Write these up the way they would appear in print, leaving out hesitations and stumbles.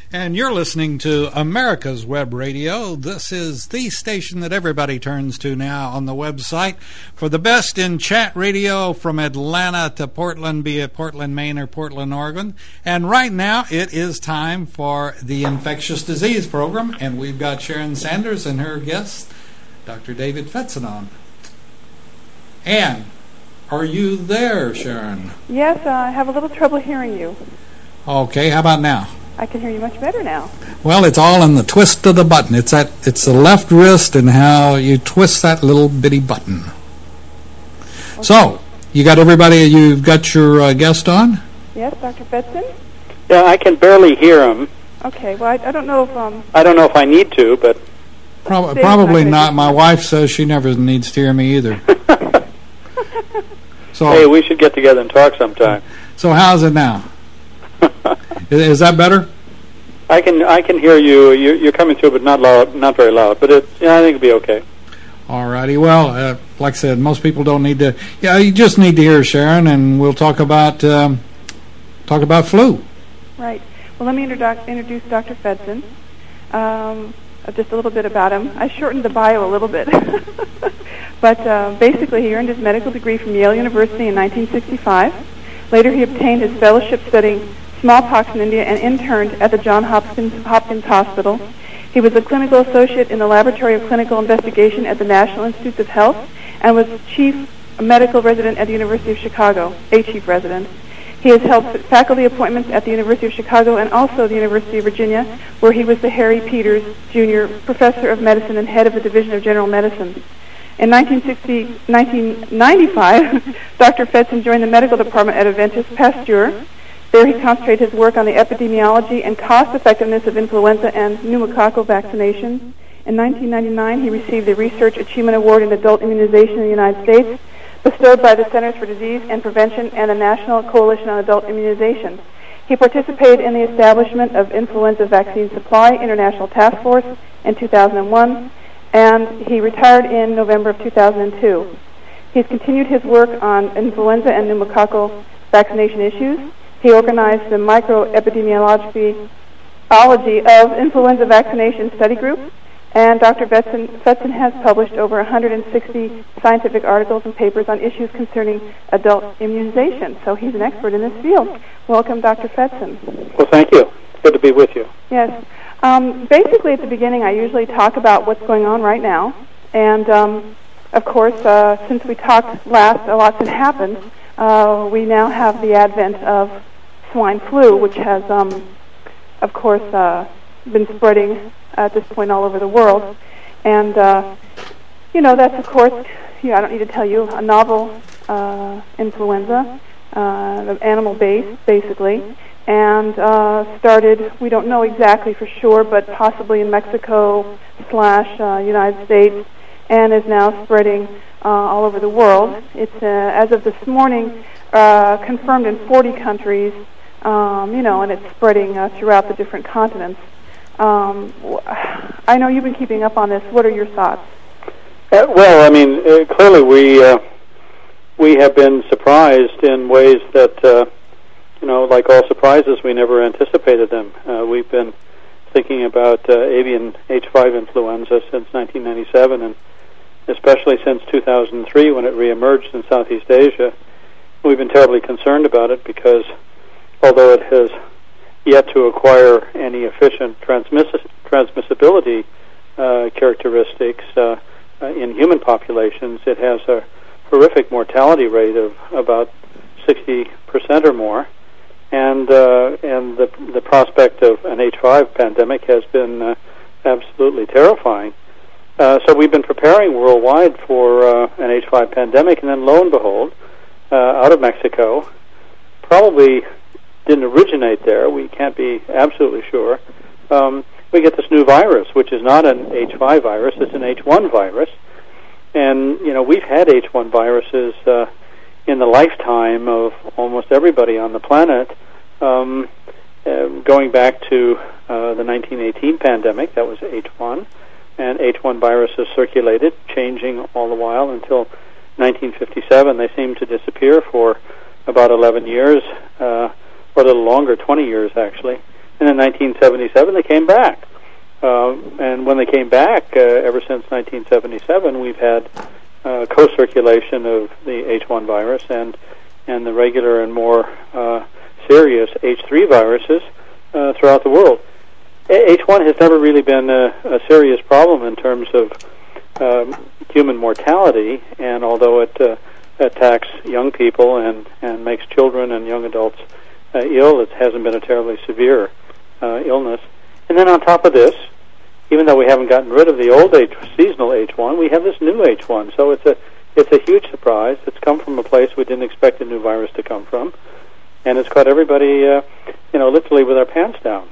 And you're listening to America's Web Radio. This is the station that everybody turns to now on the website for the best in chat radio from Atlanta to Portland, be it Portland, Maine or Portland, Oregon. And right now it is time for the Infectious Disease Program, and we've got Sharon Sanders and her guest, Dr. David Fetzen on. Anne, are you there, Sharon? Yes, I have a little trouble hearing you. Okay, how about now? I can hear you much better now. Well, it's all in the twist of the button. It's the left wrist and how you twist that little bitty button. Okay. So, you got everybody, you've got your guest on? Yes, Dr. Fetzen? Yeah, I can barely hear him. Okay, well, I don't know if... I don't know if I need to, but... Probably not. My wife says she never needs to hear me either. So, hey, we should get together and talk sometime. So how's it now? Is that better? I can hear you. You're coming through, but not loud, not very loud. But I think it'll be okay. All righty. Well, like I said, most people don't need to. Yeah, you just need to hear Sharon, and we'll talk about flu. Right. Well, let me introduce Dr. Fetzen. Just a little bit about him. I shortened the bio a little bit. But basically, he earned his medical degree from Yale University in 1965. Later, he obtained his fellowship studying smallpox in India and interned at the Johns Hopkins Hospital. He was a clinical associate in the Laboratory of Clinical Investigation at the National Institutes of Health and was chief medical resident at the University of Chicago, a chief resident. He has held faculty appointments at the University of Chicago and also the University of Virginia, where he was the Harry Peters Jr. Professor of Medicine and head of the Division of General Medicine. In 1995, Dr. Fetzen joined the medical department at Aventis Pasteur. There he concentrated his work on the epidemiology and cost-effectiveness of influenza and pneumococcal vaccination. In 1999, he received the Research Achievement Award in Adult Immunization in the United States, bestowed by the Centers for Disease and Prevention and the National Coalition on Adult Immunization. He participated in the establishment of Influenza Vaccine Supply International Task Force in 2001, and he retired in November of 2002. He's continued his work on influenza and pneumococcal vaccination issues. He organized the microepidemiology of influenza vaccination study group, and Dr. Fetzen has published over 160 scientific articles and papers on issues concerning adult immunization. So he's an expert in this field. Welcome, Dr. Fetzen. Well, thank you. Good to be with you. Yes. Basically, at the beginning, I usually talk about what's going on right now. And, of course, since we talked last, a lot's happened. We now have the advent of swine flu, which has, of course, been spreading at this point all over the world. And, that's, of course, I don't need to tell you, a novel influenza, animal-based, basically, and started, we don't know exactly for sure, but possibly in Mexico/United States, and is now spreading all over the world. It's, as of this morning, confirmed in 40 countries, and it's spreading throughout the different continents. I know you've been keeping up on this. What are your thoughts? Well, I mean, clearly we have been surprised in ways that, like all surprises, we never anticipated them. We've been thinking about avian H5 influenza since 1997, and especially since 2003 when it reemerged in Southeast Asia. We've been terribly concerned about it because although it has yet to acquire any efficient transmissibility characteristics in human populations, it has a horrific mortality rate of about 60% or more, and the prospect of an H5 pandemic has been absolutely terrifying. So we've been preparing worldwide for an H5 pandemic, and then lo and behold, out of Mexico, probably didn't originate there, we can't be absolutely sure, we get this new virus, which is not an H5 virus, it's an H1 virus. And, we've had H1 viruses in the lifetime of almost everybody on the planet, going back to the 1918 pandemic, that was H1, and H1 viruses circulated, changing all the while until 1957. They seemed to disappear for about 11 years, or a little longer, 20 years actually, And in 1977, they came back. And when they came back, ever since 1977, we've had co-circulation of the H1 virus and the regular and more serious H3 viruses throughout the world. H1 has never really been a serious problem in terms of human mortality, and although it attacks young people and makes children and young adults ill, it hasn't been a terribly severe illness. And then on top of this, even though we haven't gotten rid of the old seasonal H1, we have this new H1. So it's a huge surprise. It's come from a place we didn't expect a new virus to come from, and it's caught everybody, literally with our pants down.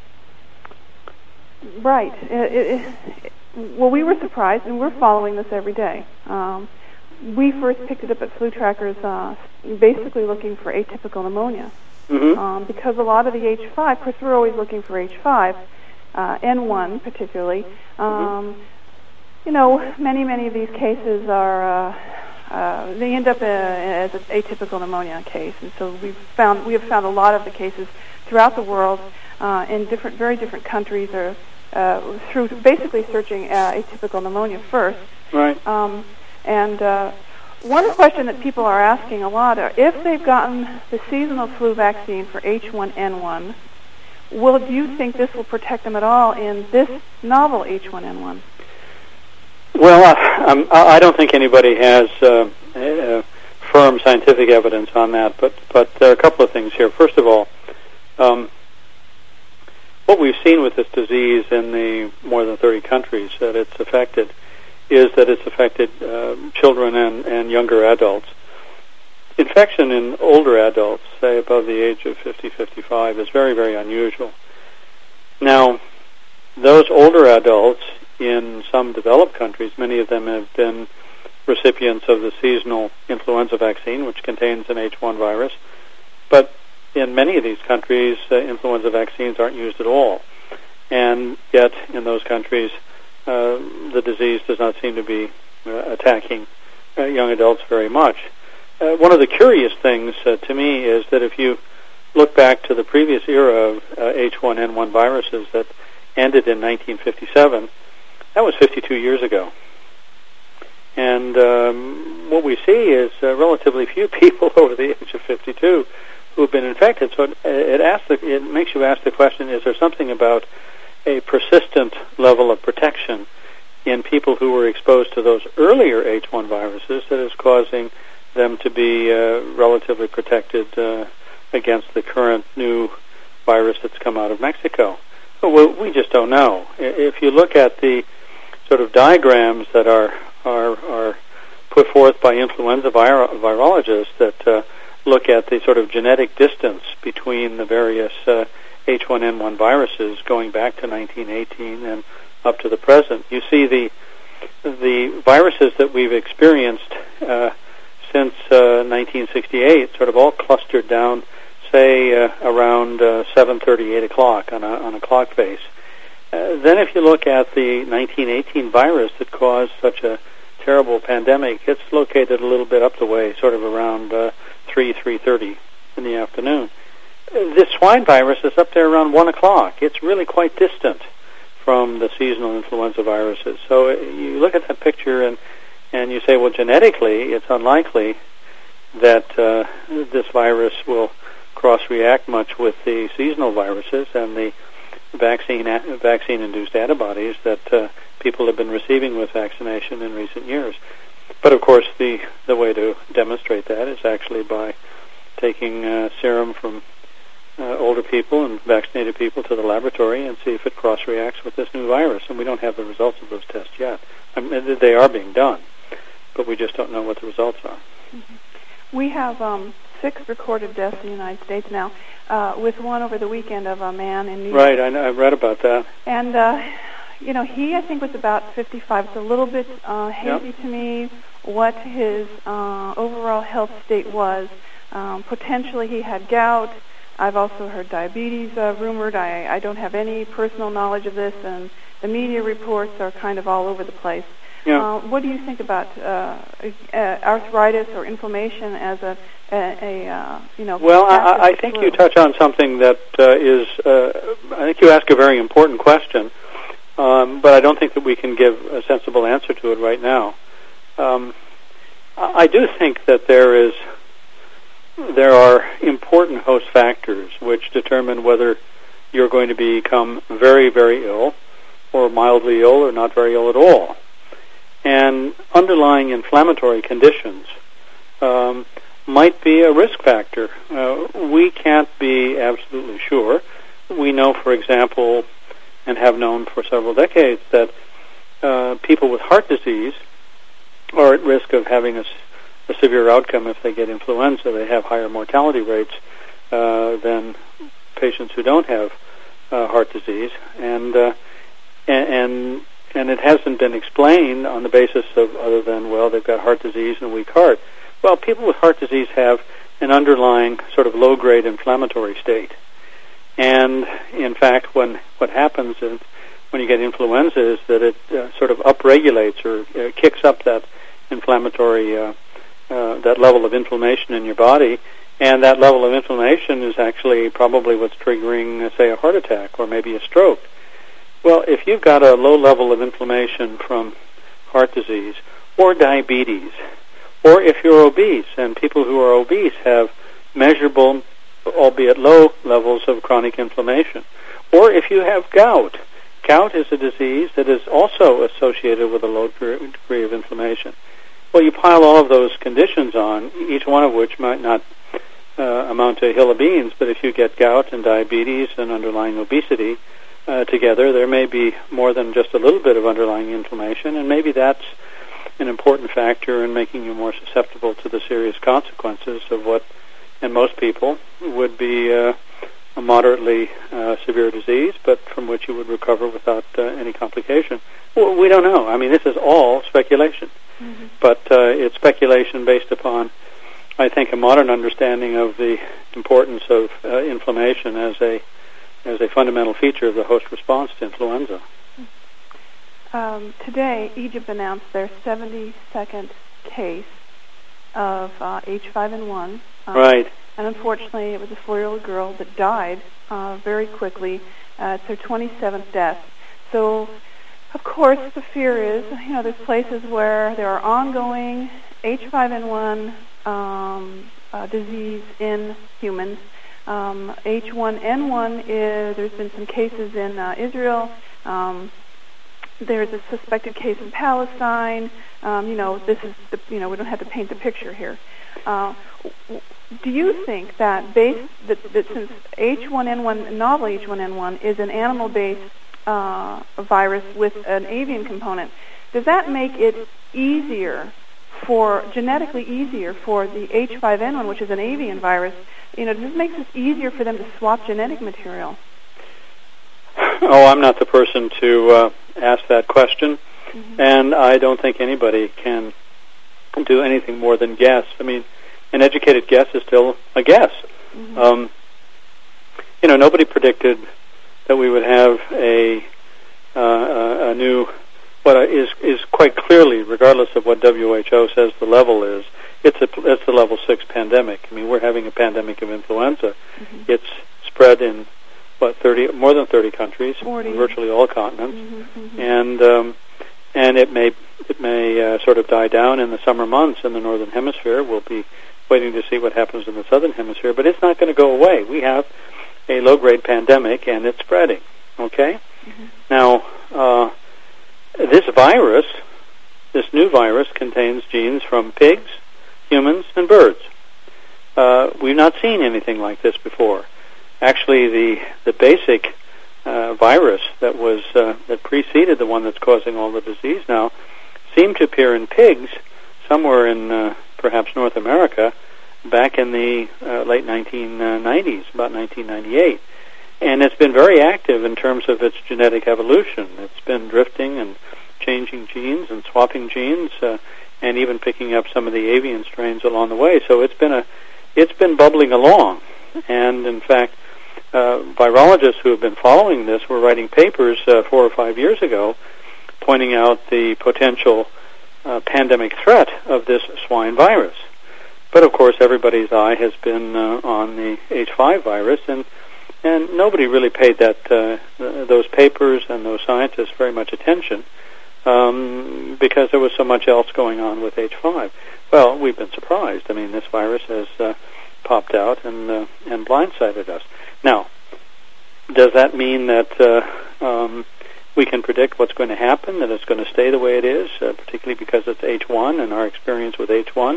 Right. Well, we were surprised, and we're following this every day. We first picked it up at Flu Trackers, basically looking for atypical pneumonia, because a lot of the H5. Of course, we're always looking for H5. N1 particularly. Many of these cases are they end up as an atypical pneumonia case, and so we have found a lot of the cases throughout the world in very different countries, or through basically searching atypical pneumonia first. Right. One question that people are asking a lot are if they've gotten the seasonal flu vaccine for H1N1. Do you think this will protect them at all in this novel H1N1? Well, I don't think anybody has firm scientific evidence on that, but there are a couple of things here. First of all, what we've seen with this disease in the more than 30 countries that it's affected is that it's affected children and younger adults. Infection in older adults, say above the age of 50, 55, is very, very unusual. Now, those older adults in some developed countries, many of them have been recipients of the seasonal influenza vaccine, which contains an H1 virus. But in many of these countries, influenza vaccines aren't used at all. And yet, in those countries, the disease does not seem to be attacking young adults very much. One of the curious things to me is that if you look back to the previous era of H1N1 viruses that ended in 1957, that was 52 years ago. And what we see is relatively few people over the age of 52 who have been infected. So it makes you ask the question, is there something about a persistent level of protection in people who were exposed to those earlier H1 viruses that is causing them to be relatively protected against the current new virus that's come out of Mexico? Well, we just don't know. If you look at the sort of diagrams that are put forth by influenza virologists that look at the sort of genetic distance between the various H1N1 viruses going back to 1918 and up to the present, you see the viruses that we've experienced since 1968 sort of all clustered down, say, around 7:30, 8 o'clock on a clock face. Then if you look at the 1918 virus that caused such a terrible pandemic, it's located a little bit up the way, sort of around 3:30 in the afternoon. This swine virus is up there around 1 o'clock. It's really quite distant from the seasonal influenza viruses. So you look at that picture and you say, well, genetically, it's unlikely that this virus will cross-react much with the seasonal viruses and the vaccine-induced antibodies that people have been receiving with vaccination in recent years. But, of course, the way to demonstrate that is actually by taking serum from older people and vaccinated people to the laboratory and see if it cross-reacts with this new virus. And we don't have the results of those tests yet. I mean, they are being done, but we just don't know what the results are. Mm-hmm. We have 6 recorded deaths in the United States now, with one over the weekend of a man in New York. Right, I read about that. And, he, I think, was about 55. It's a little bit hazy to me what his overall health state was. Potentially he had gout. I've also heard diabetes rumored. I don't have any personal knowledge of this, and the media reports are kind of all over the place. Yeah. What do you think about arthritis or inflammation as a Well, I think you touch on something that is. I think you ask a very important question, but I don't think that we can give a sensible answer to it right now. I do think that there are important host factors which determine whether you're going to become very, very ill, or mildly ill, or not very ill at all. And underlying inflammatory conditions might be a risk factor. We can't be absolutely sure. We know, for example, and have known for several decades, that people with heart disease are at risk of having a severe outcome if they get influenza. They have higher mortality rates than patients who don't have heart disease, and it hasn't been explained on the basis of other than, well, they've got heart disease and a weak heart. Well, people with heart disease have an underlying sort of low-grade inflammatory state. And, in fact, what happens is when you get influenza is that it sort of upregulates or kicks up that inflammatory, that level of inflammation in your body, and that level of inflammation is actually probably what's triggering, say, a heart attack or maybe a stroke. Well, if you've got a low level of inflammation from heart disease or diabetes, or if you're obese, and people who are obese have measurable, albeit low, levels of chronic inflammation, or if you have gout. Gout is a disease that is also associated with a low degree of inflammation. Well, you pile all of those conditions on, each one of which might not amount to a hill of beans, but if you get gout and diabetes and underlying obesity together, there may be more than just a little bit of underlying inflammation, and maybe that's an important factor in making you more susceptible to the serious consequences of what, in most people, would be a moderately severe disease, but from which you would recover without any complication. Well, we don't know. I mean, this is all speculation. Mm-hmm. But it's speculation based upon, I think, a modern understanding of the importance of inflammation as a fundamental feature of the host response to influenza. Today, Egypt announced their 72nd case of H5N1. Right. And unfortunately, it was a 4-year-old girl that died very quickly. It's her 27th death. So, of course, the fear is, there's places where there are ongoing H5N1 disease in humans. H1N1 there's been some cases in Israel. There's a suspected case in Palestine. This is we don't have to paint the picture here. Do you think that since H1N1, novel H1N1, is an animal-based virus with an avian component, does that make it genetically easier for the H5N1, which is an avian virus? Does this make it easier for them to swap genetic material? Oh, I'm not the person to ask that question, mm-hmm. and I don't think anybody can do anything more than guess. I mean, an educated guess is still a guess. Mm-hmm. Nobody predicted that we would have a new, what is quite clearly, regardless of what WHO says the level is, it's the level 6 pandemic. I mean, we're having a pandemic of influenza. Mm-hmm. It's spread in more than 30 countries, 40. Virtually all continents, mm-hmm, mm-hmm. And it may sort of die down in the summer months in the northern hemisphere. We'll be waiting to see what happens in the southern hemisphere, but it's not going to go away. We have a low-grade pandemic, and it's spreading. Okay. Mm-hmm. Now, this new virus, contains genes from pigs, humans, and birds. We've not seen anything like this before. Actually, the basic virus that preceded the one that's causing all the disease now seemed to appear in pigs somewhere in perhaps North America back in the late 1990s, about 1998. And it's been very active in terms of its genetic evolution. It's been drifting and changing genes and swapping genes and even picking up some of the avian strains along the way. So it's been bubbling along. And in fact, virologists who have been following this were writing papers 4 or 5 years ago pointing out the potential pandemic threat of this swine virus. But of course, everybody's eye has been on the H5 virus, and nobody really paid those papers and those scientists very much attention because there was so much else going on with H5. Well, we've been surprised. I mean, this virus has popped out and blindsided us. Now, does that mean that we can predict what's going to happen, that it's going to stay the way it is, particularly because it's H1 and our experience with H1?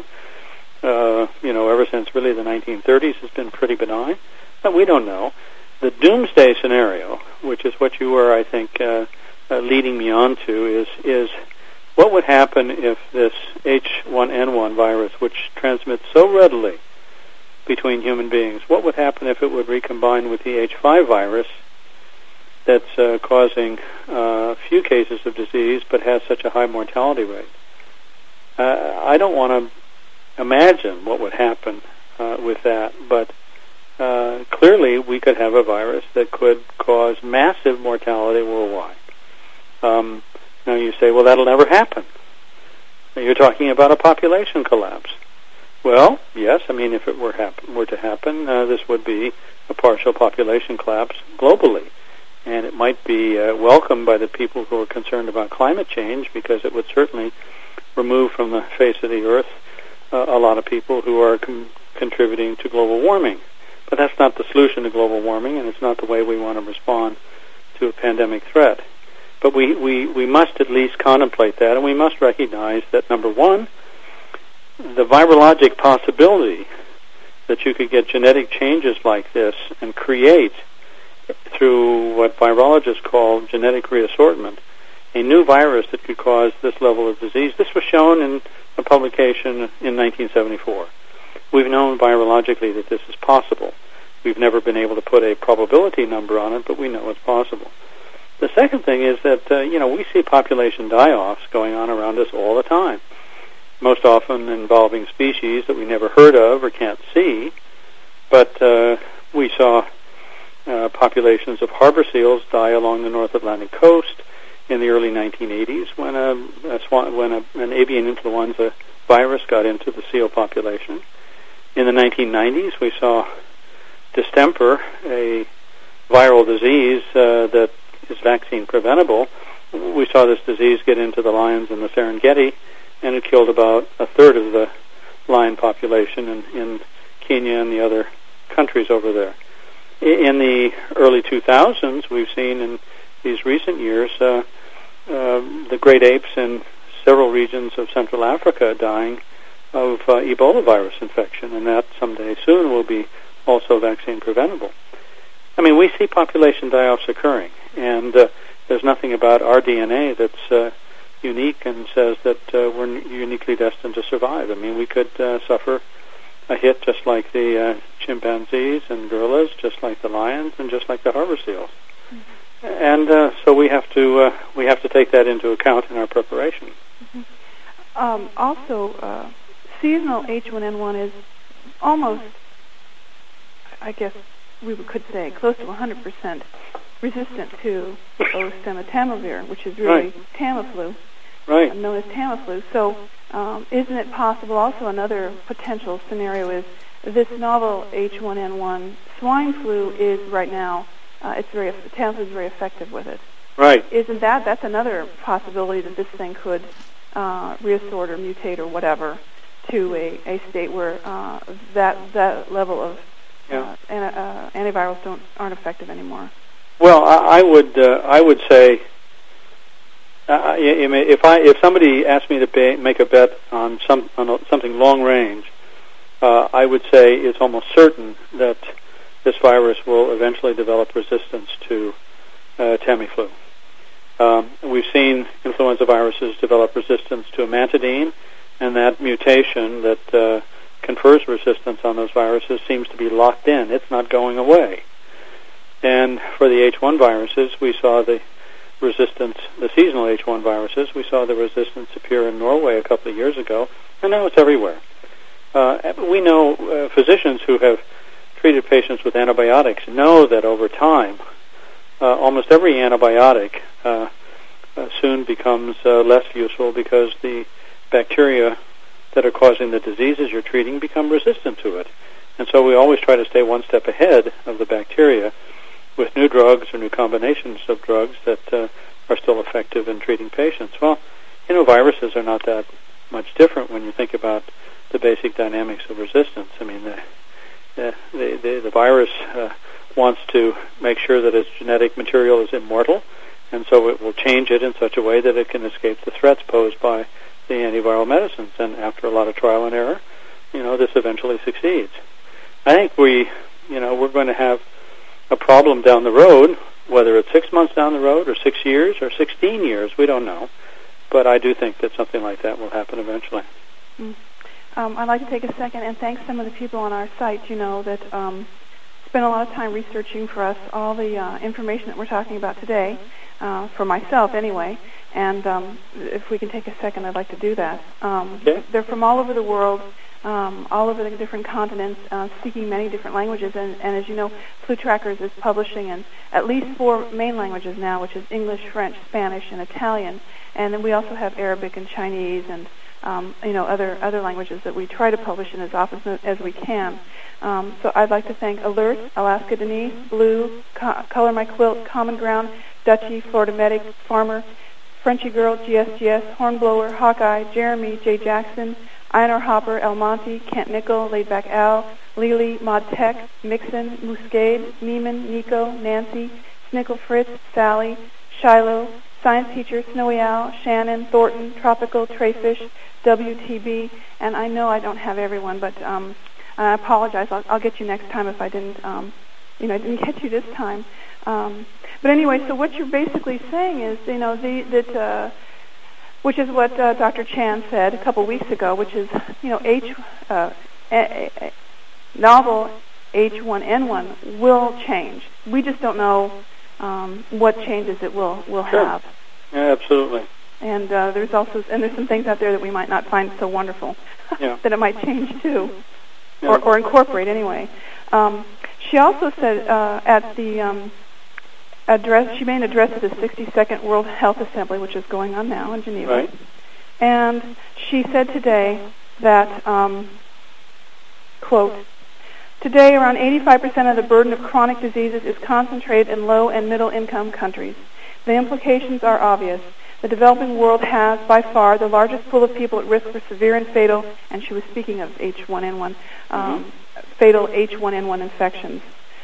Ever since really the 1930s has been pretty benign. But we don't know. The doomsday scenario, which is what you were, I think, leading me on to, is what would happen if this H1N1 virus, which transmits so readily between human beings, what would happen if it would recombine with the H5 virus that's causing a few cases of disease but has such a high mortality rate? I don't want to imagine what would happen with that, but clearly we could have a virus that could cause massive mortality worldwide. Now you say, well, that'll never happen. You're talking about a population collapse. Well, yes, I mean, if it were to happen, this would be a partial population collapse globally. And it might be welcomed by the people who are concerned about climate change, because it would certainly remove from the face of the earth a lot of people who are contributing to global warming. But that's not the solution to global warming, and it's not the way we want to respond to a pandemic threat. But we must at least contemplate that, and we must recognize that, number one, the virologic possibility that you could get genetic changes like this and create, through what virologists call genetic reassortment, a new virus that could cause this level of disease. This was shown in a publication in 1974. We've known virologically that this is possible. We've never been able to put a probability number on it, but we know it's possible. The second thing is that, we see population die-offs going on around us all the time, most often involving species that we never heard of or can't see. But we saw populations of harbor seals die along the North Atlantic coast in the early 1980s when an avian influenza virus got into the seal population. In the 1990s, we saw distemper, a viral disease that is vaccine preventable. We saw this disease get into the lions in the Serengeti, and it killed about a third of the lion population in Kenya and the other countries over there. In the early 2000s, we've seen in these recent years the great apes in several regions of Central Africa dying of Ebola virus infection, and that someday soon will be also vaccine preventable. I mean, we see population die-offs occurring, and there's nothing about our DNA that's unique and says that we're uniquely destined to survive. I mean, we could suffer a hit just like the chimpanzees and gorillas, just like the lions, and just like the harbor seals. Mm-hmm. And so we have to take that into account in our preparation. Mm-hmm. Also, seasonal H1N1 is almost, I guess we could say, close to 100% resistant to oseltamivir, which is really Tamiflu, known as Tamiflu. So isn't it possible, also another potential scenario is this novel H1N1 swine flu is right now, Tamiflu is very effective with it. Right. Isn't that's another possibility that this thing could reassort or mutate or whatever to a state where that level of antivirals aren't effective anymore? Well, I would say if somebody asked me to make a bet on something long range, I would say it's almost certain that this virus will eventually develop resistance to Tamiflu. We've seen influenza viruses develop resistance to amantadine, and that mutation that confers resistance on those viruses seems to be locked in. It's not going away. And for the H1 viruses, we saw the resistance, the seasonal H1 viruses, we saw the resistance appear in Norway a couple of years ago, and now it's everywhere. We know physicians who have treated patients with antibiotics know that over time, almost every antibiotic soon becomes less useful because the bacteria that are causing the diseases you're treating become resistant to it. And so we always try to stay one step ahead of the bacteria with new drugs or new combinations of drugs that are still effective in treating patients. Well, viruses are not that much different when you think about the basic dynamics of resistance. I mean, the virus wants to make sure that its genetic material is immortal, and so it will change it in such a way that it can escape the threats posed by the antiviral medicines. And after a lot of trial and error, this eventually succeeds. I think we're going to have a problem down the road, whether it's 6 months down the road or 6 years or 16 years, we don't know. But I do think that something like that will happen eventually. I'd like to take a second and thank some of the people on our site, that spent a lot of time researching for us all the information that we're talking about today, for myself anyway. And if we can take a second, I'd like to do that. Okay. They're from all over the world, all over the different continents, speaking many different languages. And as you know, Flu Trackers is publishing in at least 4 main languages now, which is English, French, Spanish, and Italian. And then we also have Arabic and Chinese and other languages that we try to publish in as often as we can. So I'd like to thank Alert, Alaska Denise, Blue, Color My Quilt, Common Ground, Dutchy, Florida Medic, Farmer, Frenchy Girl, GSGS, Hornblower, Hawkeye, Jeremy, J. Jackson, Einor Hopper, El Monte, Kent Nickel, Laidback Al, Lily, Mod Tech, Mixon, Muscade, Neiman, Nico, Nancy, Snickle Fritz, Sally, Shiloh, Science Teacher, Snowy Owl, Shannon, Thornton, Tropical, Trayfish, WTB, and I know I don't have everyone, but I apologize. I'll get you next time if I didn't, I didn't get you this time. But anyway, so what you're basically saying is, which is what Dr. Chan said a couple weeks ago, which is, novel H1N1 will change. We just don't know what changes it will have. Yeah, absolutely. And there's some things out there that we might not find so wonderful that it might change too, or incorporate anyway. She also said at the address, she made an address at the 62nd World Health Assembly, which is going on now in Geneva. Right. And she said today that, quote, today around 85% of the burden of chronic diseases is concentrated in low and middle income countries. The implications are obvious. The developing world has, by far, the largest pool of people at risk for severe and fatal, and she was speaking of H1N1, fatal H1N1 infections.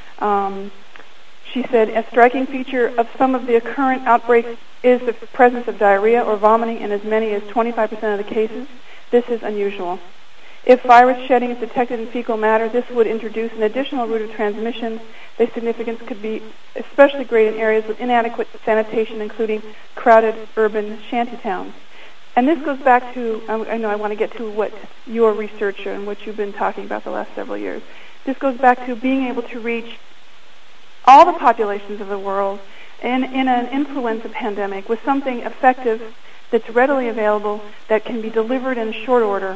She said, a striking feature of some of the current outbreaks is the presence of diarrhea or vomiting in as many as 25% of the cases. This is unusual. If virus shedding is detected in fecal matter, this would introduce an additional route of transmission. The significance could be especially great in areas with inadequate sanitation, including crowded urban shantytowns. And this goes back to, I know I want to get to what your research and what you've been talking about the last several years. This goes back to being able to reach all the populations of the world in an influenza pandemic with something effective that's readily available that can be delivered in short order.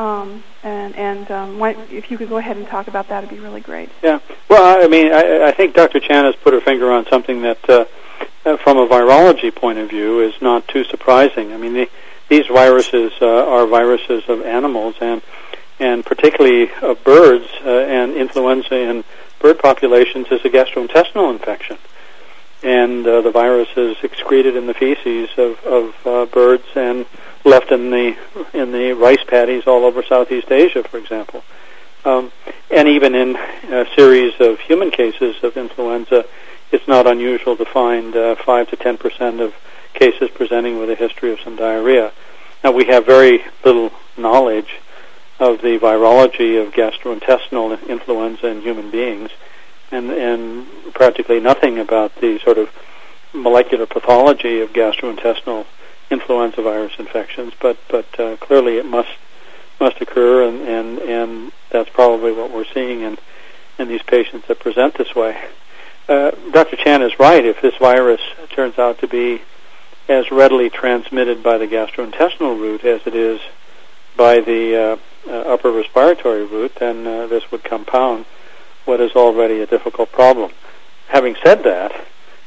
If you could go ahead and talk about that, it'd be really great. Yeah. Well, I mean, I think Dr. Chan has put her finger on something that, from a virology point of view, is not too surprising. I mean, these viruses are viruses of animals and particularly of birds, and influenza in bird populations is a gastrointestinal infection. And the virus is excreted in the feces of birds and left in the rice paddies all over Southeast Asia, for example. And even in a series of human cases of influenza, it's not unusual to find 5 to 10% of cases presenting with a history of some diarrhea. Now, we have very little knowledge of the virology of gastrointestinal influenza in human beings, and practically nothing about the sort of molecular pathology of gastrointestinal influenza virus infections, but clearly it must occur, and that's probably what we're seeing in these patients that present this way. Dr. Chan is right. If this virus turns out to be as readily transmitted by the gastrointestinal route as it is by the upper respiratory route, then this would compound what is already a difficult problem. Having said that,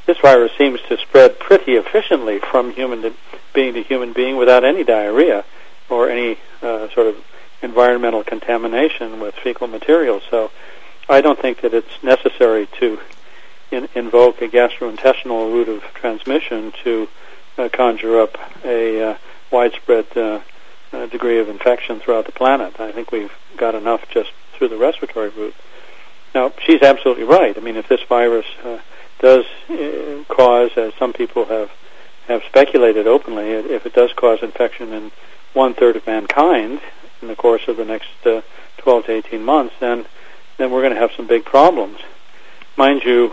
this virus seems to spread pretty efficiently from human to human being without any diarrhea or any sort of environmental contamination with fecal material. So I don't think that it's necessary to invoke a gastrointestinal route of transmission to conjure up a widespread degree of infection throughout the planet. I think we've got enough just through the respiratory route. Now, she's absolutely right. I mean, if this virus does cause, as some people have speculated openly, if it does cause infection in 1/3 of mankind in the course of the next 12 to 18 months, then we're going to have some big problems. Mind you,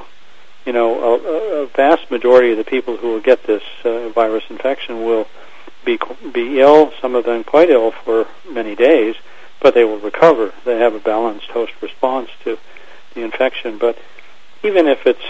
a vast majority of the people who will get this virus infection will be ill, some of them quite ill for many days, but they will recover. They have a balanced host response to the infection. But even if it's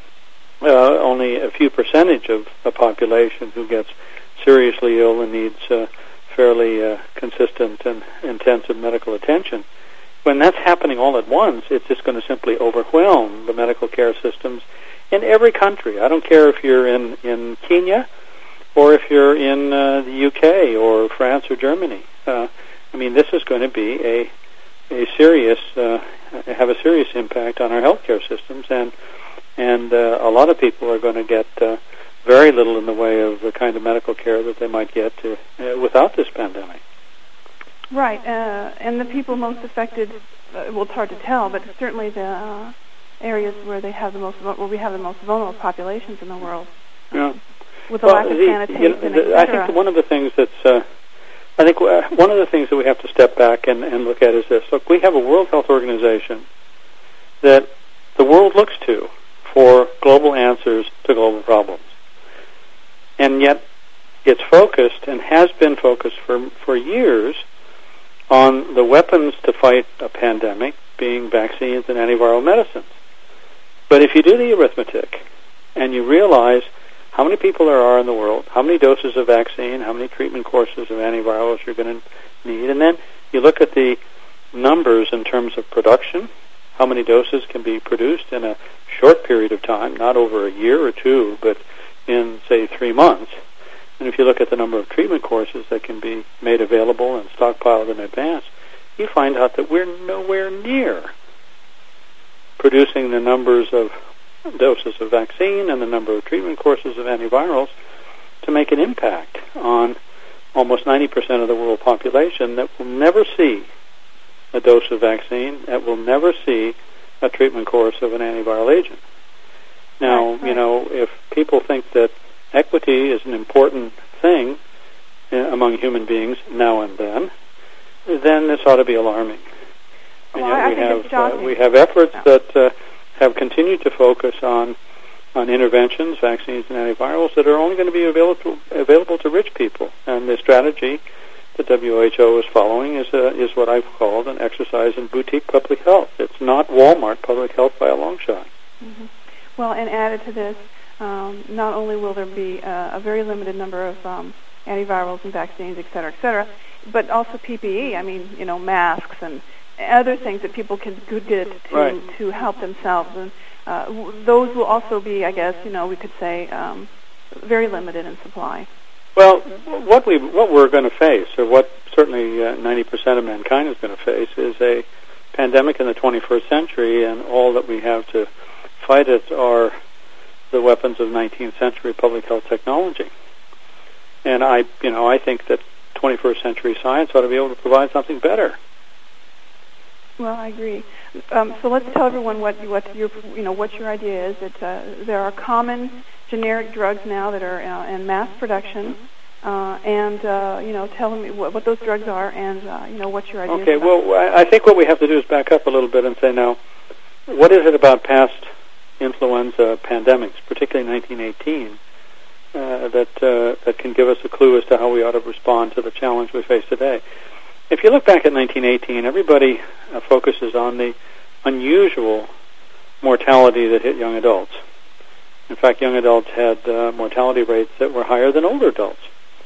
only a few percentage of the population who gets seriously ill and needs fairly consistent and intensive medical attention, when that's happening all at once, it's just going to simply overwhelm the medical care systems in every country. I don't care if you're in Kenya or if you're in the UK or France or Germany. I mean, this is going to be a serious have a serious impact on our healthcare systems, and a lot of people are going to get very little in the way of the kind of medical care that they might get without this pandemic. Right, and the people most affected, well, it's hard to tell, but certainly the areas where we have the most vulnerable populations in the world. Yeah. With the lack of sanitation, etc. I think one of the things one of the things that we have to step back and look at is this. Look, we have a World Health Organization that the world looks to for global answers to global problems. And yet it's focused and has been focused for years on the weapons to fight a pandemic, being vaccines and antiviral medicines. But if you do the arithmetic and you realize how many people there are in the world, how many doses of vaccine, how many treatment courses of antivirals you're going to need, and then you look at the numbers in terms of production, how many doses can be produced in a short period of time, not over a year or two, but in, say, 3 months. And if you look at the number of treatment courses that can be made available and stockpiled in advance, you find out that we're nowhere near producing the numbers of doses of vaccine and the number of treatment courses of antivirals to make an impact on almost 90% of the world population that will never see a dose of vaccine, that will never see a treatment course of an antiviral agent. Now, if people think that equity is an important thing among human beings now and then this ought to be alarming. Well, and yet we have efforts that have continued to focus on interventions, vaccines, and antivirals that are only going to be available to rich people. And the strategy that WHO is following is what I've called an exercise in boutique public health. It's not Walmart public health by a long shot. Mm-hmm. Well, and added to this, not only will there be a very limited number of antivirals and vaccines, et cetera, but also PPE. I mean, masks and other things that people could get to help themselves, and those will also be, I guess, we could say, very limited in supply. Well, what we're going to face, or what certainly 90% of mankind is going to face, is a pandemic in the 21st century, and all that we have to fight it are the weapons of 19th century public health technology. And I think that 21st century science ought to be able to provide something better. Well, I agree. So let's tell everyone what your idea is. That there are common generic drugs now that are in mass production, and tell them what those drugs are, and what your idea is. Okay. Well, I think what we have to do is back up a little bit and say, now, what is it about past influenza pandemics, particularly 1918, that can give us a clue as to how we ought to respond to the challenge we face today? If you look back at 1918, everybody focuses on the unusual mortality that hit young adults. In fact, young adults had mortality rates that were higher than older adults.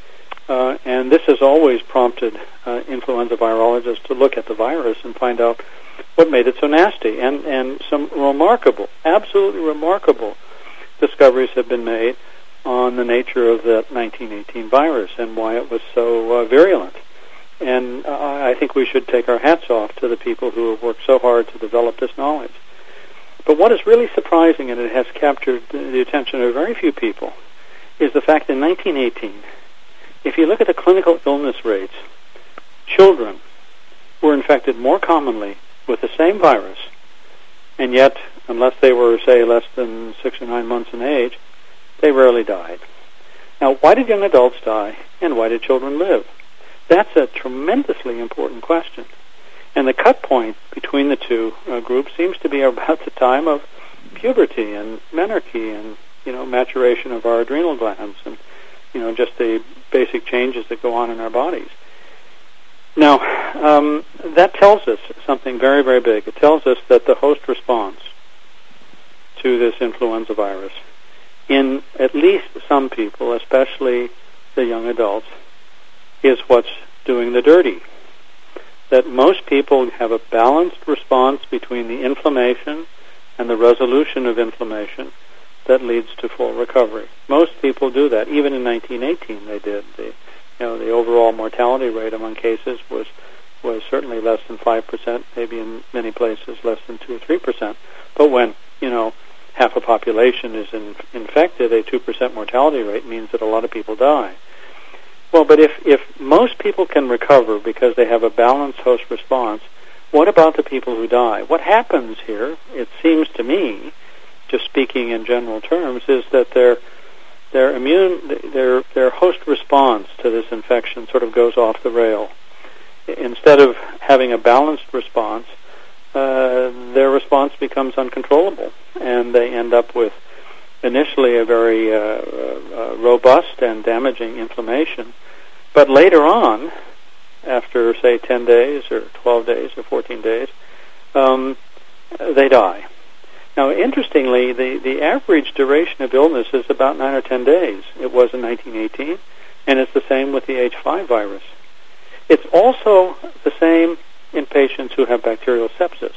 And this has always prompted influenza virologists to look at the virus and find out what made it so nasty. And some remarkable, absolutely remarkable discoveries have been made on the nature of the 1918 virus and why it was so virulent. And I think we should take our hats off to the people who have worked so hard to develop this knowledge. But what is really surprising, and it has captured the attention of very few people, is the fact that in 1918, if you look at the clinical illness rates, children were infected more commonly with the same virus, and yet, unless they were, say, less than 6 or 9 months in age, they rarely died. Now, why did young adults die, and why did children live? That's a tremendously important question. And the cut point between the two groups seems to be about the time of puberty and menarche and, maturation of our adrenal glands and, just the basic changes that go on in our bodies. Now, that tells us something very, very big. It tells us that the host response to this influenza virus, in at least some people, especially the young adults, is what's doing the dirty. That most people have a balanced response between the inflammation and the resolution of inflammation that leads to full recovery. Most people do that. Even in 1918 they did. The overall mortality rate among cases was certainly less than 5%, maybe in many places less than 2 or 3%. But when, half a population is infected, a 2% mortality rate means that a lot of people die. Well, but if most people can recover because they have a balanced host response, what about the people who die? What happens here, it seems to me, just speaking in general terms, is that their host response to this infection sort of goes off the rail. Instead of having a balanced response, their response becomes uncontrollable, and they end up with initially a very robust and damaging inflammation, but later on, after, say, 10 days or 12 days or 14 days, they die. Now, interestingly, the average duration of illness is about 9 or 10 days. It was in 1918, and it's the same with the H5 virus. It's also the same in patients who have bacterial sepsis.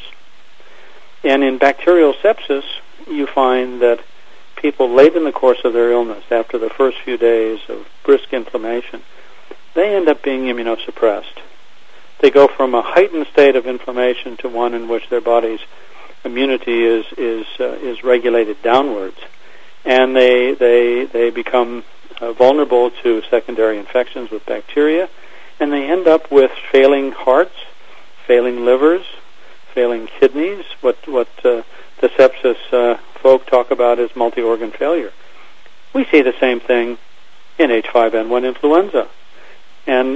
And in bacterial sepsis, you find that people late in the course of their illness, after the first few days of brisk inflammation, they end up being immunosuppressed. They go from a heightened state of inflammation to one in which their body's immunity is regulated downwards, and they become vulnerable to secondary infections with bacteria, and they end up with failing hearts, failing livers, failing kidneys, what the sepsis folk talk about as multi-organ failure. We see the same thing in H5N1 influenza. And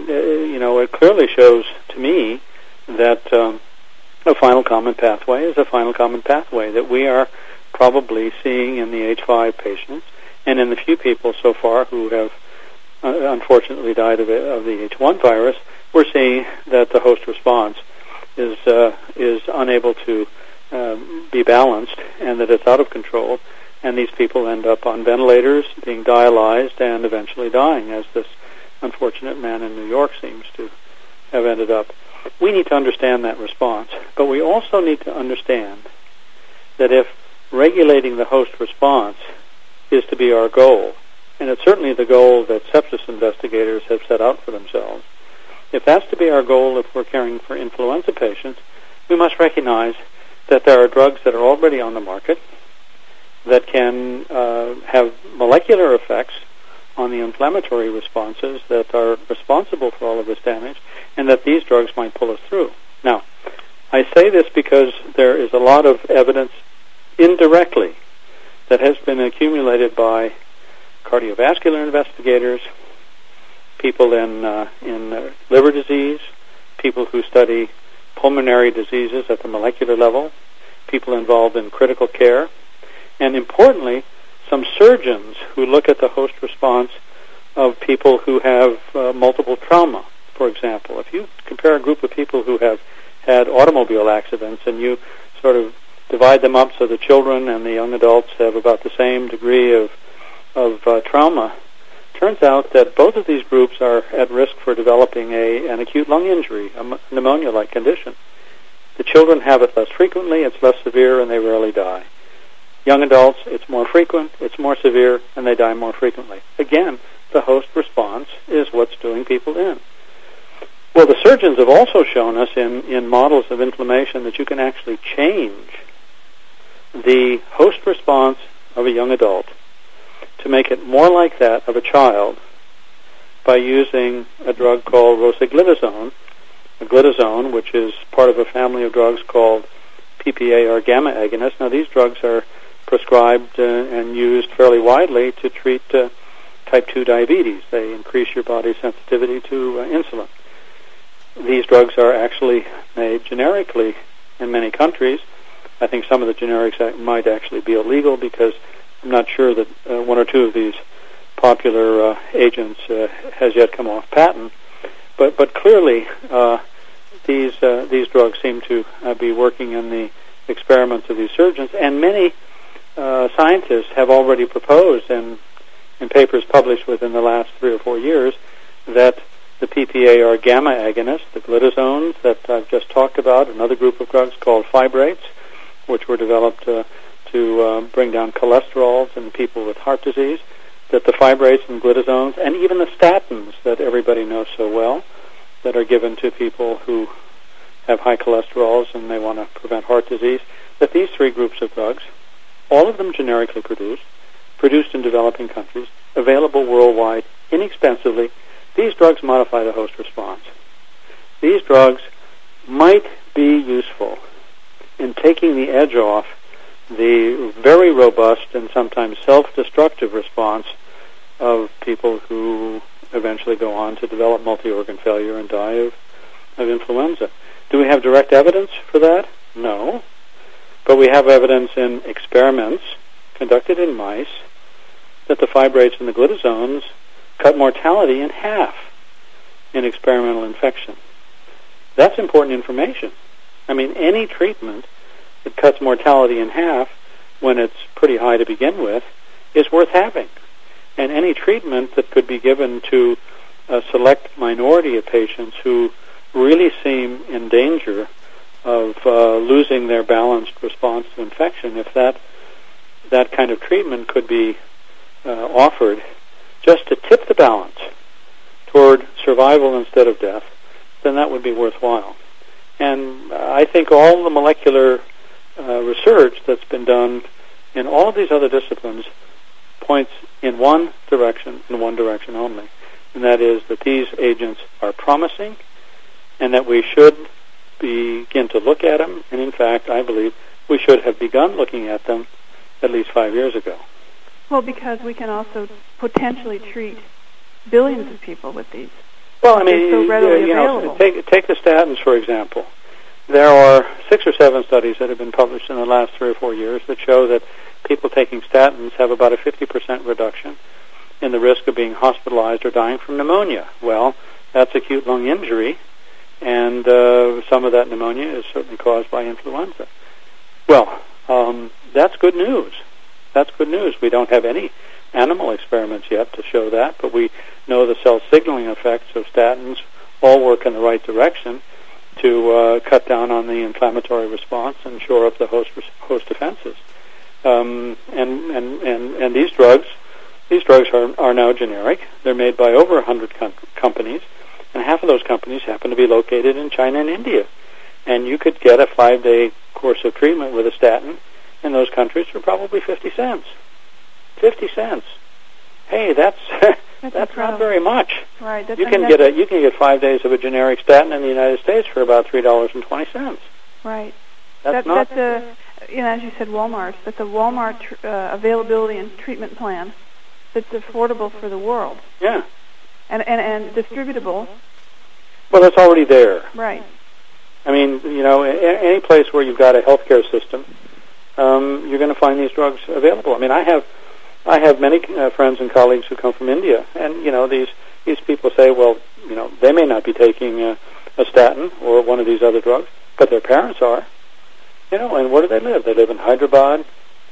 it clearly shows to me that a final common pathway is a final common pathway that we are probably seeing in the H5 patients, and in the few people so far who have unfortunately died of the H1 virus, we're seeing that the host response is unable to be balanced, and that it's out of control, and these people end up on ventilators, being dialyzed, and eventually dying, as this unfortunate man in New York seems to have ended up. We need to understand that response, but we also need to understand that if regulating the host response is to be our goal, and it's certainly the goal that sepsis investigators have set out for themselves, if that's to be our goal if we're caring for influenza patients, we must recognize that there are drugs that are already on the market that can have molecular effects on the inflammatory responses that are responsible for all of this damage, and that these drugs might pull us through. Now, I say this because there is a lot of evidence indirectly that has been accumulated by cardiovascular investigators, people in liver disease, people who study pulmonary diseases at the molecular level, people involved in critical care, and importantly, some surgeons who look at the host response of people who have multiple trauma. For example, if you compare a group of people who have had automobile accidents and you sort of divide them up so the children and the young adults have about the same degree of trauma, turns out that both of these groups are at risk for developing an acute lung injury, a pneumonia-like condition. The children have it less frequently, it's less severe, and they rarely die. Young adults, it's more frequent, it's more severe, and they die more frequently. Again, the host response is what's doing people in. Well, the surgeons have also shown us in models of inflammation that you can actually change the host response of a young adult to make it more like that of a child by using a drug called rosiglitazone, a glitazone, which is part of a family of drugs called PPAR gamma agonists. Now, these drugs are prescribed and used fairly widely to treat type 2 diabetes. They increase your body's sensitivity to insulin. These drugs are actually made generically in many countries. I think some of the generics might actually be illegal because I'm not sure that one or two of these popular agents has yet come off patent. But clearly, these drugs seem to be working in the experiments of these surgeons, and many scientists have already proposed in papers published within the last 3 or 4 years that the PPAR gamma agonists, the glitazones that I've just talked about, another group of drugs called fibrates, which were developed to bring down cholesterols in people with heart disease, that the fibrates and glitazones, and even the statins that everybody knows so well, that are given to people who have high cholesterols and they want to prevent heart disease, that these 3 groups of drugs, all of them generically produced in developing countries, available worldwide, inexpensively, these drugs modify the host response. These drugs might be useful in taking the edge off the very robust and sometimes self-destructive response of people who eventually go on to develop multi-organ failure and die of influenza. Do we have direct evidence for that? No. But we have evidence in experiments conducted in mice that the fibrates and the glitazones cut mortality in half in experimental infection. That's important information. I mean, any treatment that cuts mortality in half when it's pretty high to begin with is worth having. And any treatment that could be given to a select minority of patients who really seem in danger of losing their balanced response to infection, if that kind of treatment could be offered just to tip the balance toward survival instead of death, then that would be worthwhile. And I think all the molecular research that's been done in all of these other disciplines points in one direction and one direction only, and that is that these agents are promising and that we should begin to look at them, and in fact, I believe we should have begun looking at them at least 5 years ago. Well, because we can also potentially treat billions of people with these. Well, I mean, they're so readily available. Take the statins, for example. There are 6 or 7 studies that have been published in the last 3 or 4 years that show that people taking statins have about a 50% reduction in the risk of being hospitalized or dying from pneumonia. Well, that's acute lung injury, and some of that pneumonia is certainly caused by influenza. Well, that's good news. That's good news. We don't have any animal experiments yet to show that, but we know the cell signaling effects of statins all work in the right direction to cut down on the inflammatory response and shore up the host defenses. And these drugs are now generic. They're made by over 100 companies, and half of those companies happen to be located in China and India. And you could get a 5-day course of treatment with a statin in those countries for probably 50 cents. 50 cents. Hey, that's not very much. Right. You can get 5 days of a generic statin in the United States for about $3.20. Right. That's not. As you said, Walmart. That's a Walmart availability and treatment plan that's affordable for the world. Yeah. And distributable. Well, it's already there. Right. I mean, any place where you've got a healthcare system, you're going to find these drugs available. I mean, I have many friends and colleagues who come from India, and these people say, well, they may not be taking a statin or one of these other drugs, but their parents are. And where do they live? They live in Hyderabad,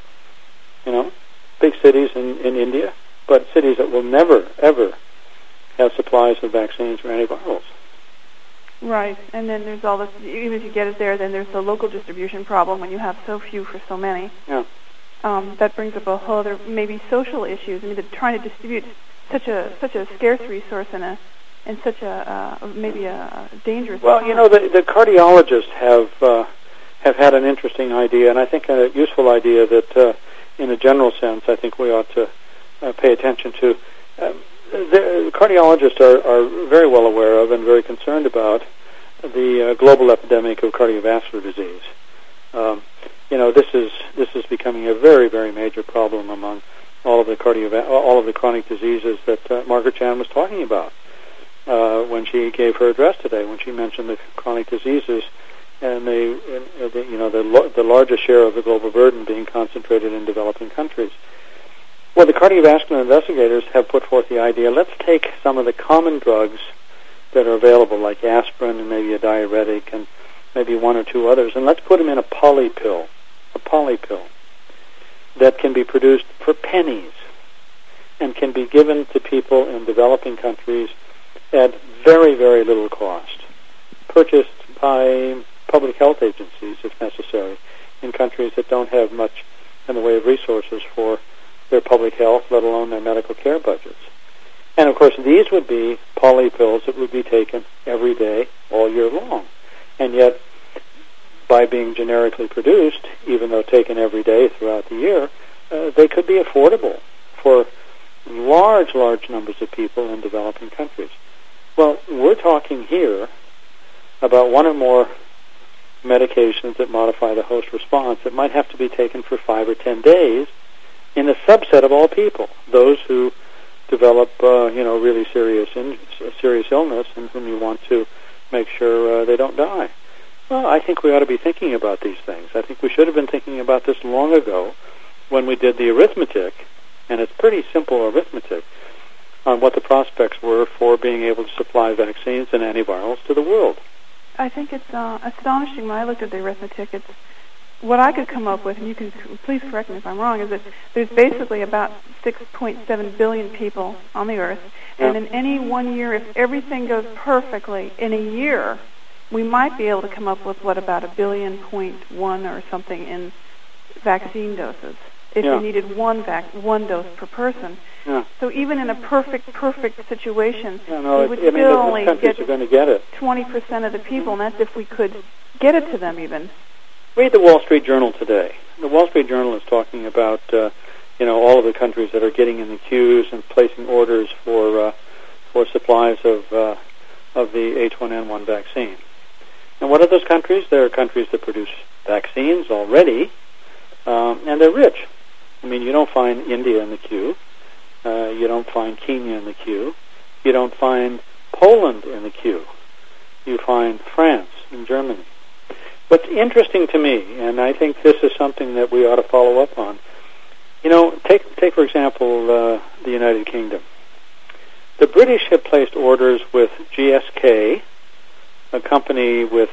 big cities in India, but cities that will never, ever have supplies of vaccines or antivirals. Right, and then there's all this, even if you get it there, then there's the local distribution problem when you have so few for so many. Yeah. that brings up a whole other maybe social issues. I mean, they're trying to distribute such a scarce resource in such a maybe a dangerous. Well, time. you know, the cardiologists have had an interesting idea, and I think a useful idea that, in a general sense, I think we ought to pay attention to. The cardiologists are very well aware of and very concerned about the global epidemic of cardiovascular disease. You know, this is becoming a very, very major problem among all of the chronic diseases that Margaret Chan was talking about when she gave her address today. When she mentioned the chronic diseases and the largest share of the global burden being concentrated in developing countries. Well, the cardiovascular investigators have put forth the idea, let's take some of the common drugs that are available, like aspirin and maybe a diuretic and maybe one or two others, and let's put them in a polypill that can be produced for pennies and can be given to people in developing countries at very, very little cost, purchased by public health agencies, if necessary, in countries that don't have much in the way of resources for their public health, let alone their medical care budgets. And, of course, these would be polypills that would be taken every day, all year long. And yet, by being generically produced, even though taken every day throughout the year, they could be affordable for large, large numbers of people in developing countries. Well, we're talking here about one or more medications that modify the host response that might have to be taken for 5 or 10 days in a subset of all people, those who develop, really serious illness and whom you want to make sure they don't die. Well, I think we ought to be thinking about these things. I think we should have been thinking about this long ago when we did the arithmetic, and it's pretty simple arithmetic, on what the prospects were for being able to supply vaccines and antivirals to the world. I think it's astonishing when I looked at the arithmetic. It's what I could come up with, and you can please correct me if I'm wrong, is that there's basically about 6.7 billion people on the Earth, and in any 1 year, if everything goes perfectly, in a year, we might be able to come up with, about 1.1 billion or something in vaccine doses, if you needed one dose per person. Yeah. So even in a perfect situation, we would the still only countries are going to get it. 20% of the people, and that's if we could get it to them even. Read the Wall Street Journal today. The Wall Street Journal is talking about, all of the countries that are getting in the queues and placing orders for supplies of the H1N1 vaccine. And what are those countries? There are countries that produce vaccines already, and they're rich. I mean, you don't find India in the queue. You don't find Kenya in the queue. You don't find Poland in the queue. You find France and Germany. What's interesting to me, and I think this is something that we ought to follow up on, take for example, the United Kingdom. The British have placed orders with GSK, a company with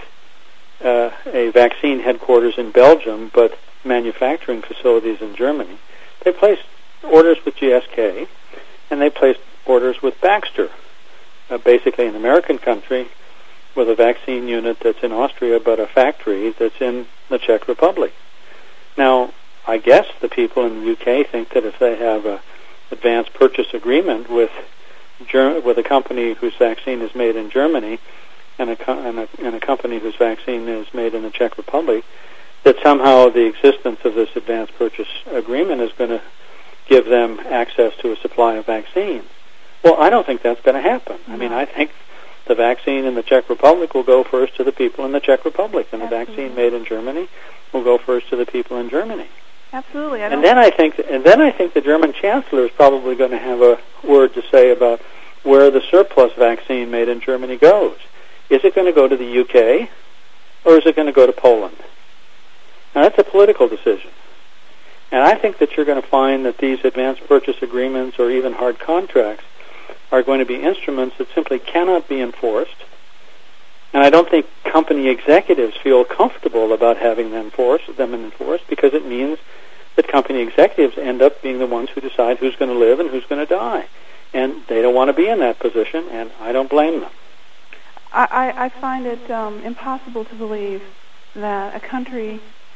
a vaccine headquarters in Belgium, but manufacturing facilities in Germany. They placed orders with GSK, and they placed orders with Baxter, basically an American country with a vaccine unit that's in Austria, but a factory that's in the Czech Republic. Now, I guess the people in the UK think that if they have an advance purchase agreement with a company whose vaccine is made in Germany and a company whose vaccine is made in the Czech Republic, that somehow the existence of this advance purchase agreement is going to give them access to a supply of vaccines. Well, I don't think that's going to happen. No. I mean, I think the vaccine in the Czech Republic will go first to the people in the Czech Republic, and the vaccine made in Germany will go first to the people in Germany. Absolutely. And then I think the German Chancellor is probably going to have a word to say about where the surplus vaccine made in Germany goes. Is it going to go to the UK, or is it going to go to Poland? Now, that's a political decision. And I think that you're going to find that these advance purchase agreements or even hard contracts are going to be instruments that simply cannot be enforced. And I don't think company executives feel comfortable about having them enforced because it means that company executives end up being the ones who decide who's going to live and who's going to die. And they don't want to be in that position, and I don't blame them. I find it impossible to believe that a country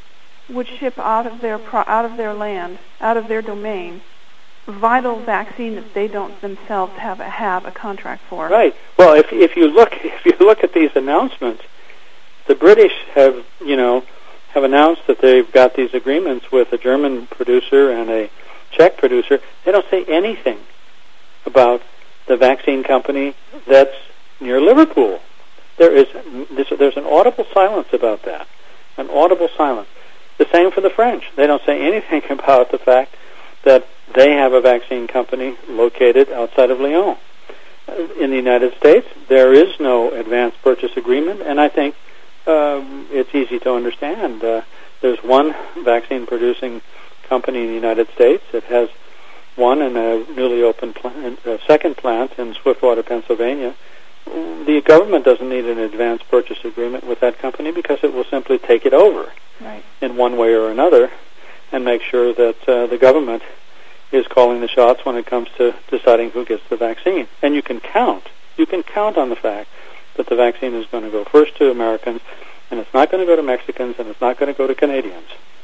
would ship out of their land, out of their domain, vital vaccine that they don't themselves have a contract for. Right. Well, if you look at these announcements, the British have announced that they've got these agreements with a German producer and a Czech producer. They don't say anything about the vaccine company that's near Liverpool. There's an audible silence about that. An audible silence. The same for the French. They don't say anything about the fact that they have a vaccine company located outside of Lyon. In the United States, there is no advance purchase agreement, and I think it's easy to understand. There's one vaccine-producing company in the United States. It has one and a newly opened second plant in Swiftwater, Pennsylvania. The government doesn't need an advance purchase agreement with that company because it will simply take it over in one way or another and make sure that the government is calling the shots when it comes to deciding who gets the vaccine. And you can count on the fact that the vaccine is going to go first to Americans, and it's not going to go to Mexicans, and it's not going to go to Canadians.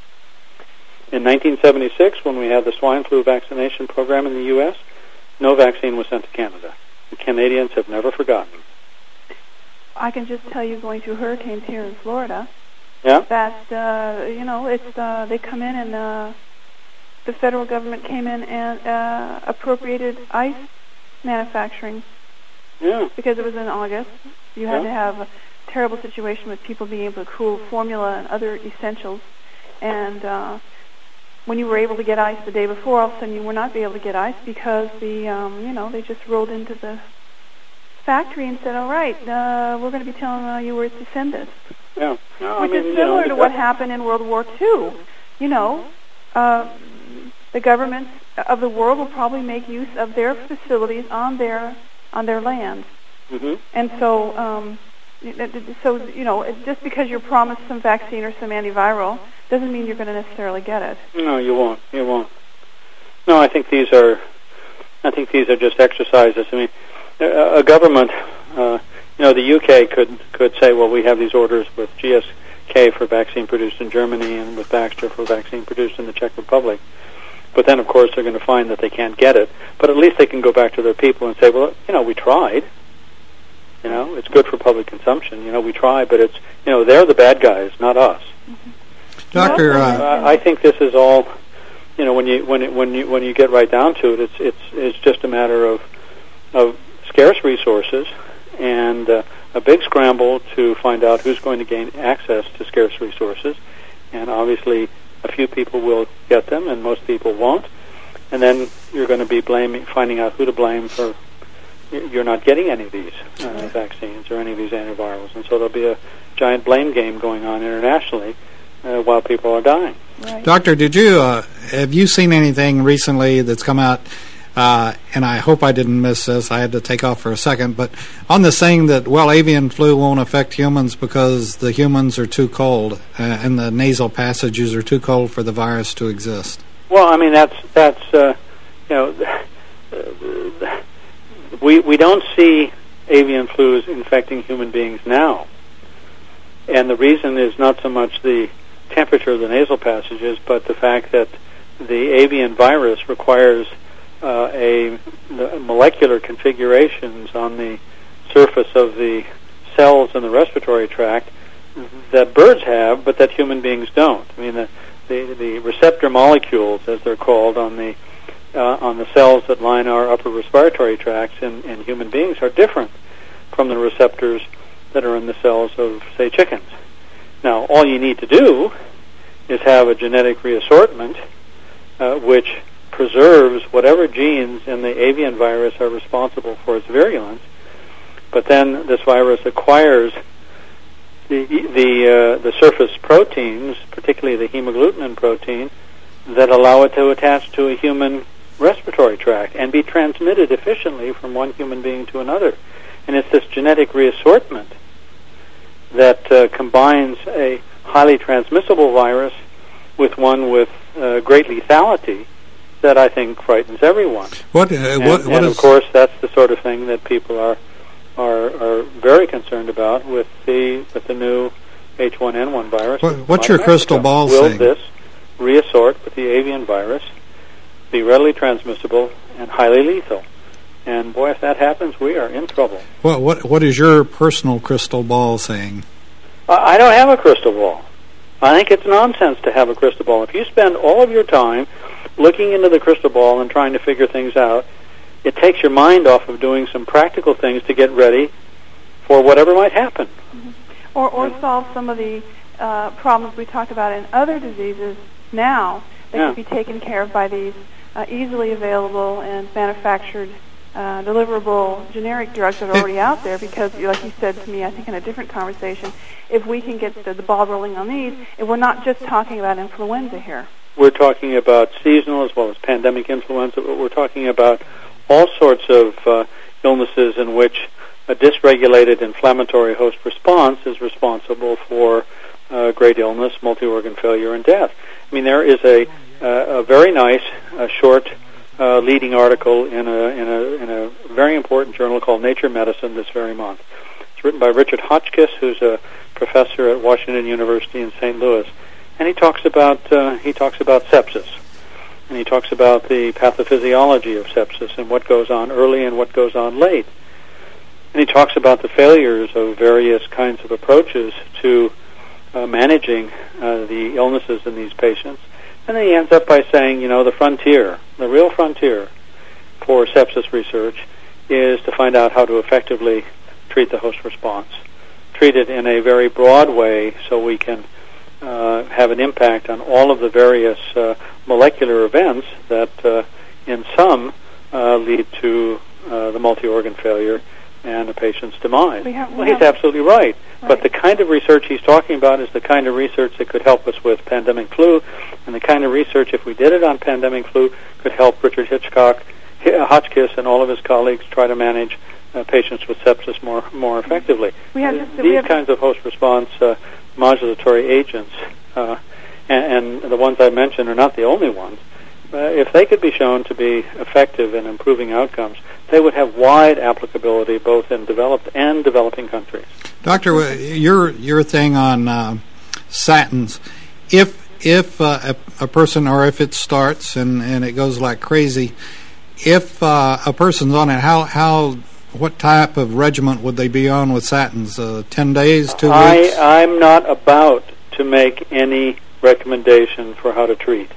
In 1976, when we had the swine flu vaccination program in the U.S., no vaccine was sent to Canada. The Canadians have never forgotten. I can just tell you, going through hurricanes here in Florida, that they come in and the federal government came in and appropriated ice manufacturing. Yeah. Because it was in August. You had to have a terrible situation with people being able to cool formula and other essentials. And when you were able to get ice the day before, all of a sudden you were not able to get ice because they just rolled into the factory and said, all right, we're going to be telling you where to send this. Yeah. No, Which is similar to what happened in World War II. The governments of the world will probably make use of their facilities on their lands. Mm-hmm. And so, just because you're promised some vaccine or some antiviral doesn't mean you're going to necessarily get it. No, you won't. No, I think these are just exercises. I mean, a government, the UK could say, well, we have these orders with GSK for vaccine produced in Germany and with Baxter for vaccine produced in the Czech Republic. But then, of course, they're going to find that they can't get it. But at least they can go back to their people and say, well, we tried. It's good for public consumption. We tried, but it's, they're the bad guys, not us. Mm-hmm. Doctor, I think this is all, when you get right down to it, it's just a matter of scarce resources and a big scramble to find out who's going to gain access to scarce resources, and obviously a few people will get them, and most people won't. And then you're going to be finding out who to blame for you're not getting any of these vaccines or any of these antivirals. And so there'll be a giant blame game going on internationally while people are dying. Right. Doctor, have you seen anything recently that's come out, and I hope I didn't miss this, I had to take off for a second, but on the saying that, avian flu won't affect humans because the humans are too cold and the nasal passages are too cold for the virus to exist? Well, I mean, we don't see avian flus infecting human beings now. And the reason is not so much the temperature of the nasal passages, but the fact that the avian virus requires the molecular configurations on the surface of the cells in the respiratory tract that birds have, but that human beings don't. I mean, the receptor molecules, as they're called, on the cells that line our upper respiratory tracts in human beings are different from the receptors that are in the cells of, say, chickens. Now, all you need to do is have a genetic reassortment which preserves whatever genes in the avian virus are responsible for its virulence, but then this virus acquires the surface proteins, particularly the hemagglutinin protein, that allow it to attach to a human respiratory tract and be transmitted efficiently from one human being to another. And it's this genetic reassortment that combines a highly transmissible virus with one with great lethality that I think frightens everyone. And of course, that's the sort of thing that people are very concerned about with the new H1N1 virus. What's your crystal ball saying? Will this reassort with the avian virus, be readily transmissible, and highly lethal? And boy, if that happens, we are in trouble. Well, what is your personal crystal ball saying? I don't have a crystal ball. I think it's nonsense to have a crystal ball. If you spend all of your time looking into the crystal ball and trying to figure things out, it takes your mind off of doing some practical things to get ready for whatever might happen. Mm-hmm. Or solve some of the problems we talked about in other diseases now that can be taken care of by these easily available and manufactured deliverable generic drugs that are already out there, because, like you said to me, I think in a different conversation, if we can get the ball rolling on these, if we're not just talking about influenza here. We're talking about seasonal as well as pandemic influenza, but we're talking about all sorts of illnesses in which a dysregulated inflammatory host response is responsible for great illness, multi-organ failure, and death. I mean, there is a very nice short leading article in a very important journal called Nature Medicine this very month. It's written by Richard Hotchkiss, who's a professor at Washington University in St. Louis, and he talks about sepsis, and he talks about the pathophysiology of sepsis and what goes on early and what goes on late, and he talks about the failures of various kinds of approaches to managing the illnesses in these patients. And then he ends up by saying, the real frontier for sepsis research is to find out how to effectively treat the host response, treat it in a very broad way so we can have an impact on all of the various molecular events that in some lead to the multi-organ failure and the patient's demise. He's absolutely right. But the kind of research he's talking about is the kind of research that could help us with pandemic flu, and the kind of research, if we did it on pandemic flu, could help Richard Hotchkiss and all of his colleagues try to manage patients with sepsis more effectively. These kinds of host response modulatory agents, and the ones I mentioned are not the only ones, if they could be shown to be effective in improving outcomes, they would have wide applicability both in developed and developing countries. Doctor, your thing on statins, if a person, or if it starts and it goes like crazy, if a person's on it, what type of regimen would they be on with statins? 10 days, 2 weeks? I'm not about to make any recommendation for how to treat.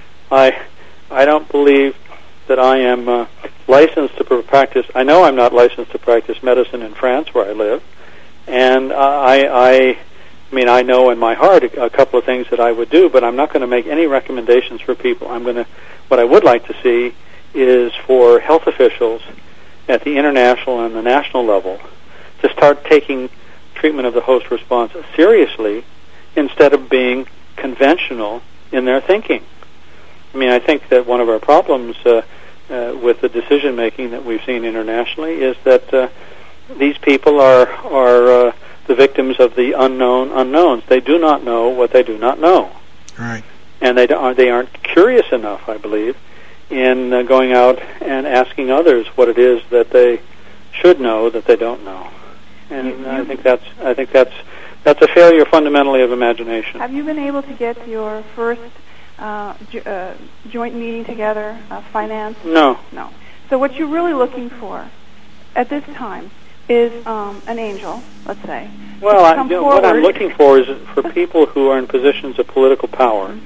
I don't believe that I am licensed to practice. I know I'm not licensed to practice medicine in France, where I live, and I I know in my heart a couple of things that I would do, but I'm not going to make any recommendations for people. What I would like to see is for health officials at the international and the national level to start taking treatment of the host response seriously instead of being conventional in their thinking. I think that one of our problems with the decision-making that we've seen internationally is that these people are the victims of the unknown unknowns. They do not know what they do not know. Right. And they aren't curious enough, I believe, in going out and asking others what it is that they should know that they don't know. And I think that's a failure fundamentally of imagination. Have you been able to get your first joint meeting together, finance? No. So what you're really looking for at this time is an angel, let's say. Well, what I'm looking for is for people who are in positions of political power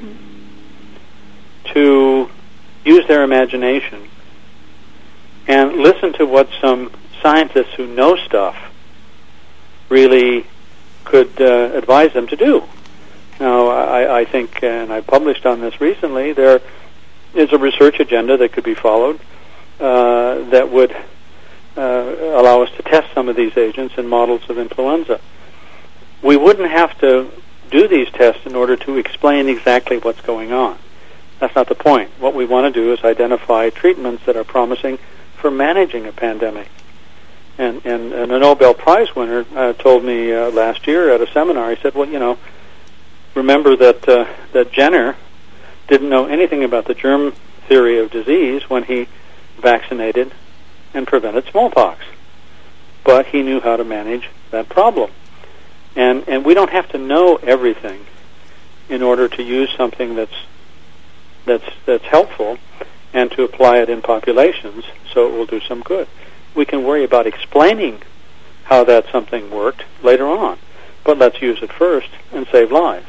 to use their imagination and listen to what some scientists who know stuff really could advise them to do. Now, I think, and I published on this recently, there is a research agenda that could be followed that would allow us to test some of these agents in models of influenza. We wouldn't have to do these tests in order to explain exactly what's going on. That's not the point. What we want to do is identify treatments that are promising for managing a pandemic. And a Nobel Prize winner told me last year at a seminar, he said, well, remember that Jenner didn't know anything about the germ theory of disease when he vaccinated and prevented smallpox. But he knew how to manage that problem. And we don't have to know everything in order to use something that's helpful and to apply it in populations so it will do some good. We can worry about explaining how that something worked later on, but let's use it first and save lives.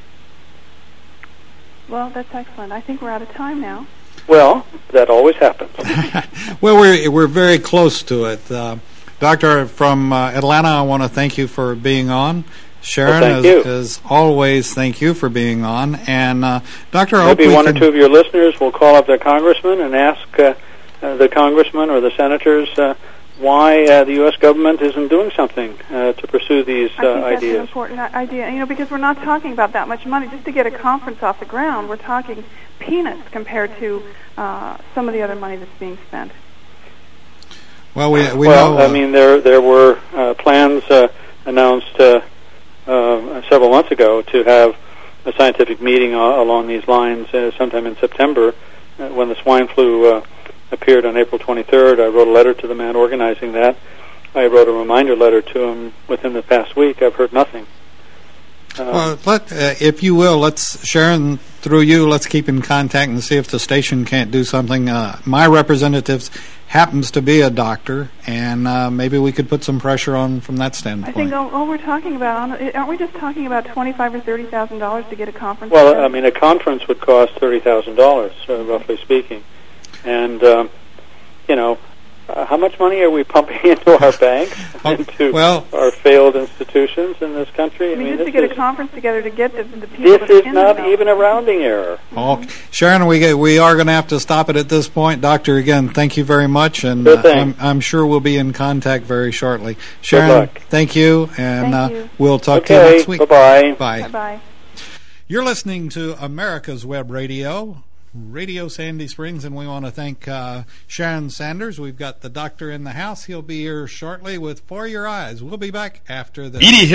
Well, that's excellent. I think we're out of time now. Well, that always happens. Well, we're very close to it. Doctor, from Atlanta, I want to thank you for being on. Sharon, as always, thank you for being on. And Doctor, I hope maybe one or two of your listeners will call up their congressman and ask the congressman or the senators why the U.S. government isn't doing something to pursue these ideas. I think that's an important idea, because we're not talking about that much money. Just to get a conference off the ground, we're talking peanuts compared to some of the other money that's being spent. Well, we know. I mean, there were plans announced several months ago to have a scientific meeting along these lines sometime in September when the swine flu appeared on April 23rd. I wrote a letter to the man organizing that. I wrote a reminder letter to him within the past week. I've heard nothing. Well, if you will, Sharon, through you, let's keep in contact and see if the station can't do something. My representative happens to be a doctor, and maybe we could put some pressure on from that standpoint. I think all we're talking about, aren't we just talking about $25,000 or $30,000 to get a conference? Well, I mean, a conference would cost $30,000, roughly speaking. And, how much money are we pumping into our banks, into our failed institutions in this country? I mean just to get a conference together to get the people... This is not even a rounding error. Oh, Sharon, we are going to have to stop it at this point. Doctor, again, thank you very much, and I'm sure we'll be in contact very shortly. Sharon, thank you, and we'll talk to you next week. Bye-bye. Bye. Bye-bye. You're listening to America's Web Radio, Radio Sandy Springs, and we want to thank Sharon Sanders. We've got the doctor in the house. He'll be here shortly with For Your Eyes. We'll be back after this.